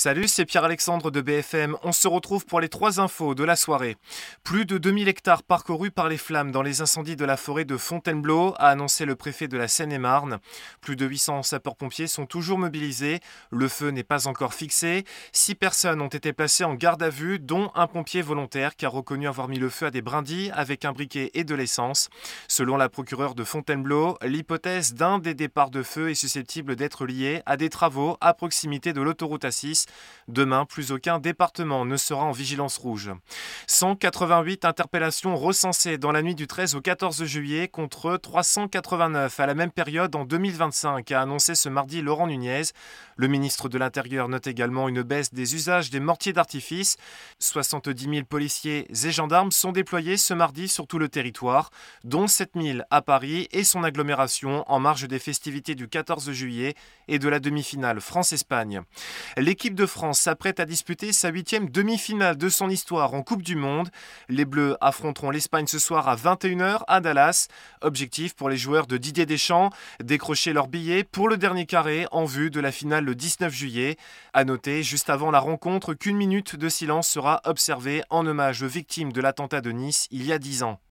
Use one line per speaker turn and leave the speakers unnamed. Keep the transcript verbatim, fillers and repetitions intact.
Salut, c'est Pierre-Alexandre de B F M. On se retrouve pour les trois infos de la soirée. Plus de deux mille hectares parcourus par les flammes dans les incendies de la forêt de Fontainebleau, a annoncé le préfet de la Seine-et-Marne. Plus de huit cents sapeurs-pompiers sont toujours mobilisés. Le feu n'est pas encore fixé. Six personnes ont été placées en garde à vue, dont un pompier volontaire qui a reconnu avoir mis le feu à des brindilles avec un briquet et de l'essence. Selon la procureure de Fontainebleau, l'hypothèse d'un des départs de feu est susceptible d'être liée à des travaux à proximité de l'autoroute A six. Demain, plus aucun département ne sera en vigilance rouge. cent quatre-vingt-huit interpellations recensées dans la nuit du treize au quatorze juillet contre trois cent quatre-vingt-neuf à la même période en deux mille vingt-cinq, a annoncé ce mardi Laurent Nunez. Le ministre de l'Intérieur note également une baisse des usages des mortiers d'artifice. soixante-dix mille policiers et gendarmes sont déployés ce mardi sur tout le territoire, dont sept mille à Paris et son agglomération en marge des festivités du quatorze juillet et de la demi-finale France-Espagne. L'équipe de France s'apprête à disputer sa huitième demi-finale de son histoire en Coupe du Monde. Les Bleus affronteront l'Espagne ce soir à vingt et une heures à Dallas. Objectif pour les joueurs de Didier Deschamps, décrocher leur billet pour le dernier carré en vue de la finale le dix-neuf juillet. À noter, juste avant la rencontre, qu'une minute de silence sera observée en hommage aux victimes de l'attentat de Nice il y a dix ans.